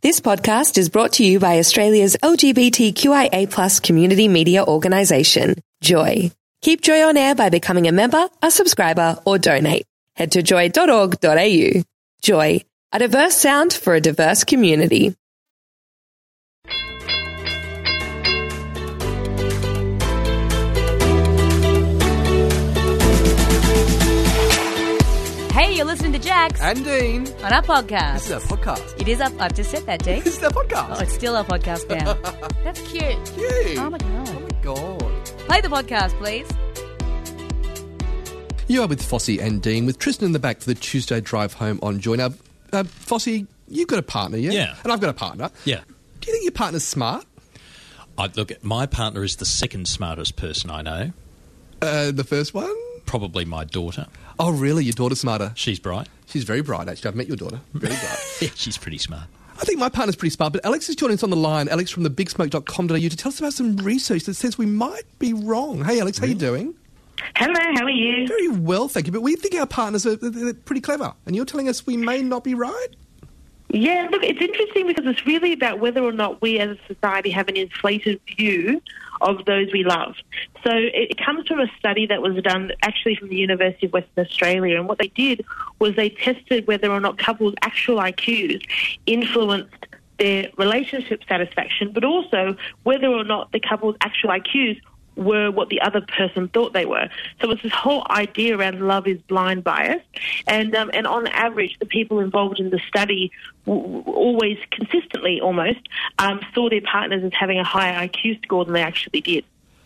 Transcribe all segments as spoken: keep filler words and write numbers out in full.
This podcast is brought to you by Australia's L G B T Q I A plus community media organisation, Joy. Keep Joy on air by becoming a member, a subscriber, or donate. Head to joy dot org dot a u. Joy, a diverse sound for a diverse community. Hey, you're listening to Jax And Dean. on our podcast. This is our podcast. It is up. I've just said that, Dean. This is our podcast. Oh, it's still our podcast now. That's cute. Cute. Oh my god. Oh my God. Play the podcast, please. You are with Fossey and Dean, with Tristan in the back for the Tuesday drive home on Joy. Now, uh, Fossey, you've got a partner, yeah? Yeah. And I've got a partner. Yeah. Do you think your partner's smart? I, look, my partner is the second smartest person I know. Uh, the first one? Probably my daughter. Oh, really? Your daughter's smarter? She's bright. She's very bright, actually. I've met your daughter. Very bright. Yeah, she's pretty smart. I think my partner's pretty smart, but Alex is joining us on the line, Alex from the big smoke dot com dot a u, to tell us about some research that says we might be wrong. Hey, Alex, how you doing? Hello, how are you? Very well, thank you. But we think our partners are they're pretty clever, and you're telling us we may not be right? Yeah, look, it's interesting because it's really about whether or not we as a society have an inflated view of those we love. So it, it comes from a study that was done actually from the University of Western Australia, and what they did was they tested whether or not couples' actual I Qs influenced their relationship satisfaction, but also whether or not the couple's actual I Qs were what the other person thought they were. So it's this whole idea around love is blind bias. And um, and on average, the people involved in the study w- w- always consistently almost um, saw their partners as having a higher I Q score than they actually did.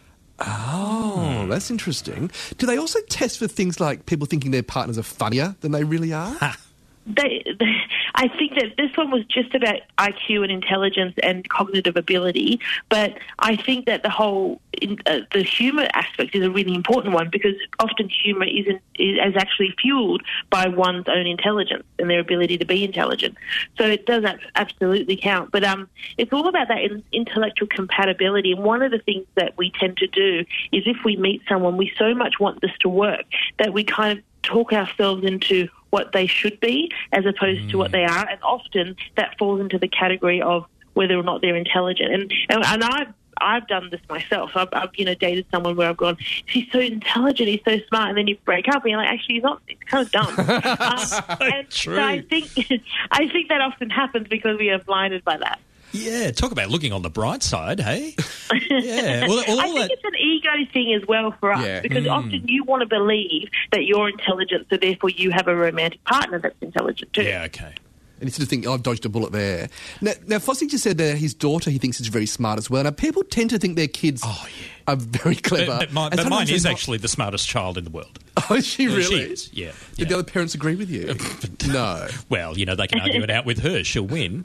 Oh, that's interesting. Do they also test for things like people thinking their partners are funnier than they really are? Ha. They, they, I think that this one was just about I Q and intelligence and cognitive ability, but I think that the whole in, uh, the humour aspect is a really important one, because often humour isn't is actually fueled by one's own intelligence and their ability to be intelligent. So it does absolutely count, but um, it's all about that in, intellectual compatibility. And one of the things that we tend to do is, if we meet someone, we so much want this to work that we kind of talk ourselves into what they should be as opposed mm. to what they are, and often that falls into the category of whether or not they're intelligent. And and, and I've I've done this myself. I've, I've you know dated someone where I've gone, he's so intelligent, he's so smart, and then you break up and you're like, actually he's not. It's kind of dumb. um, so and true. So I think I think that often happens because we are blinded by that. Yeah, talk about looking on the bright side, hey? Yeah. Well, all I think that... it's an ego thing as well for us, Yeah. because Mm. often you want to believe that you're intelligent, so therefore you have a romantic partner that's intelligent too. Yeah, okay. And you sort of think, oh, I've dodged a bullet there. Now, now Fossey just said that his daughter, he thinks, is very smart as well. Now, people tend to think their kids Oh, yeah. are very clever. But, but, my, And but mine sometimes is they're not. actually the smartest child in the world. Oh, is she Yeah, really? She is, yeah. Did yeah. the other parents agree with you? No. Well, you know, they can argue it out with her. She'll win.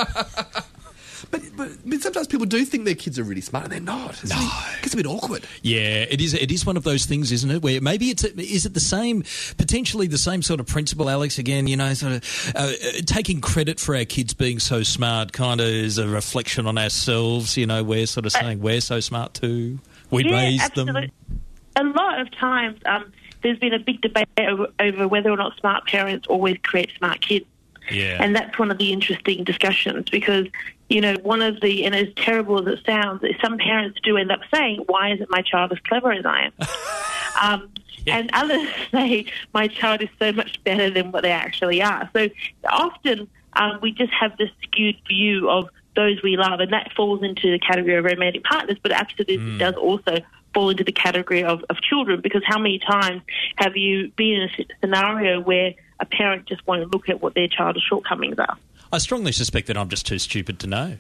But, but but sometimes people do think their kids are really smart, and they're not. It's No. really- It's a bit awkward. Yeah, it is. It is one of those things, isn't it? Where maybe it's a, is it the same, potentially the same sort of principle, Alex? Again, you know, sort of uh, uh, taking credit for our kids being so smart, kind of is a reflection on ourselves. You know, we're sort of saying we're so smart too. We yeah, raised absolutely. them. A lot of times, um, there's been a big debate over, over whether or not smart parents always create smart kids. Yeah, And that's one of the interesting discussions, because, you know, one of the, and as terrible as it sounds, some parents do end up saying, why isn't my child as clever as I am? um, Yeah. And others say, my child is so much better than what they actually are. So often um, we just have this skewed view of those we love, and that falls into the category of romantic partners, but absolutely mm. does also fall into the category of, of children, because how many times have you been in a scenario where a parent just won't look at what their child's shortcomings are? I strongly suspect that I'm just too stupid to know.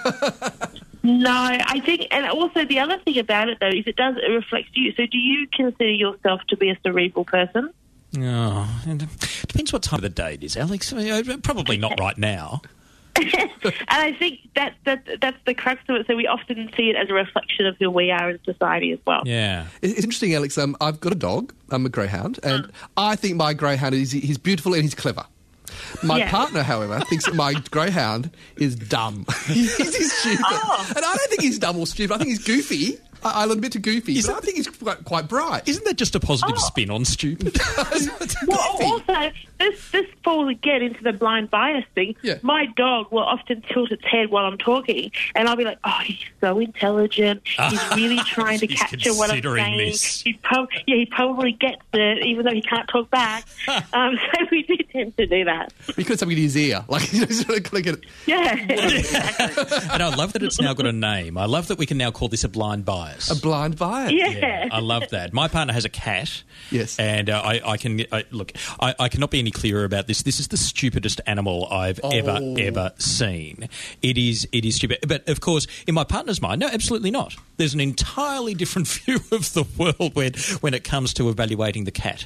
No, I think, and also the other thing about it, though, is it does it reflects you. So do you consider yourself to be a cerebral person? Oh, and it depends what time of the day it is, Alex. I mean, probably not right now. And I think that, that that's the crux of it. So we often see it as a reflection of who we are in society as well. Yeah. It's interesting, Alex. Um, I've got a dog. I'm a greyhound, and mm. I think my greyhound is he's beautiful and he's clever. My yeah. partner, however, thinks that my greyhound is dumb. he's, he's stupid. Oh. And I don't think he's dumb or stupid. I think he's goofy. I, I'll admit to goofy, Is but it- I think he's quite, quite bright. Isn't that just a positive Oh. spin on stupid? Well, also, this this falls again into the blind bias thing. Yeah. My dog will often tilt its head while I'm talking, and I'll be like, "Oh, he's so intelligent. He's really trying to He's capture what I'm considering saying. this." He prob- yeah, he probably gets it, even though he can't talk back." um, so we do tend to do that. Because something in his ear. Like, you know, sort of click it. Yeah, exactly. And I love that it's now got a name. I love that we can now call this a blind bias. A blind bias. Yeah. I love that. My partner has a cat. Yes. And uh, I, I can I, look. I, I cannot be any clearer about this. This is the stupidest animal I've ever Oh. ever seen. It is it is stupid. But of course, in my partner's mind, no, absolutely not. There's an entirely different view of the world when when it comes to evaluating the cat.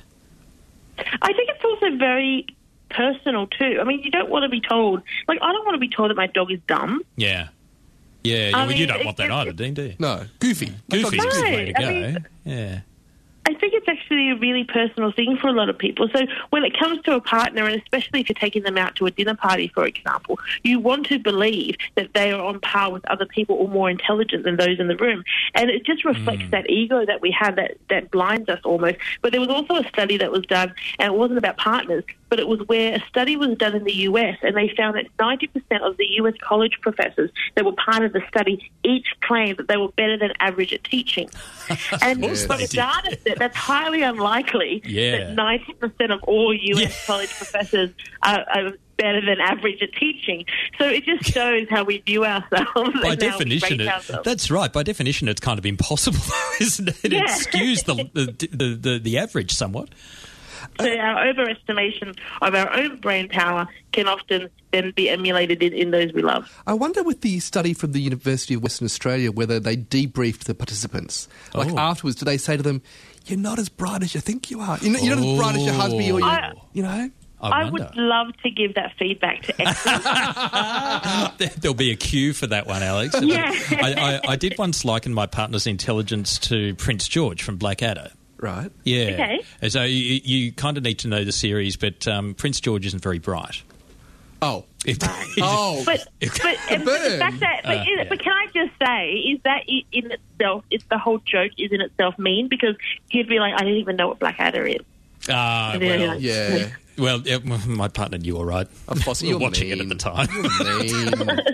I think it's also very personal too. I mean, you don't want to be told. Like, I don't want to be told that my dog is dumb. Yeah. Yeah. I well, you mean, don't it- want that it- either, Dean, do you? No, goofy. Goofy is the No, way to I go. mean- yeah. I think it's actually a really personal thing for a lot of people. So when it comes to a partner, and especially if you're taking them out to a dinner party, for example, you want to believe that they are on par with other people or more intelligent than those in the room. And it just reflects that ego that we have that, that blinds us almost. But there was also a study that was done, and it wasn't about partners, but it was where a study was done in the U S, and they found that ninety percent of the U S college professors that were part of the study each claimed that they were better than average at teaching. And course from they a did. data set, that's highly unlikely Yeah. that ninety percent of all U S Yeah. college professors are, are better than average at teaching. So it just shows how we view ourselves. By and how we definition, rate it, ourselves. that's right. By definition, it's kind of impossible, isn't it? It Yeah. skews the, the, the, the, the average somewhat. So our overestimation of our own brain power can often then be emulated in, in those we love. I wonder with the study from the University of Western Australia whether they debriefed the participants. Like Oh. afterwards, do they say to them, "You're not as bright as you think you are. You're not, you're not as bright as your husband, or you, I- you know." I, I wonder. would love to give that feedback to experts. There- There'll be a cue for that one, Alex. Yeah. I, I, I did once liken my partner's intelligence to Prince George from Blackadder. Right. Yeah. Okay. And so you, you kind of need to know the series, but um, Prince George isn't very bright. Oh. If- Oh. But but, and burn. the fact that, but, Uh, is- yeah. but can I just say, is that i- in itself, is the whole joke is in itself mean? Because he'd be like, I didn't even know what Blackadder is. Ah, And then, well, like, Yeah. well, yeah, my partner knew all right. Of course, We were you're watching it at mean. the time. You're mean.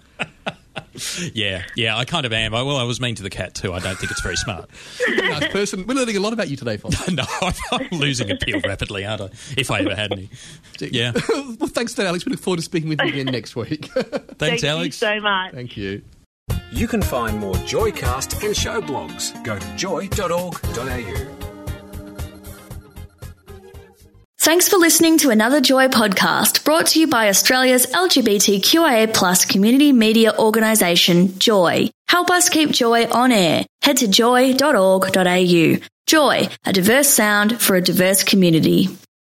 Yeah, yeah, I kind of am. I, well, I was mean to the cat too. I don't think it's very smart. Nice person. We're learning a lot about you today, Fonz. No, I'm, I'm losing appeal rapidly, aren't I? If I ever had any. Yeah. Well, thanks to Alex. We look forward to speaking with you again next week. Thanks, Thank Alex. you so much. Thank you. You can find more Joycast and show blogs. Go to joy dot org dot a u. Thanks for listening to another Joy podcast brought to you by Australia's L G B T Q I A plus community media organisation, Joy. Help us keep Joy on air. Head to joy dot org dot a u. Joy, a diverse sound for a diverse community.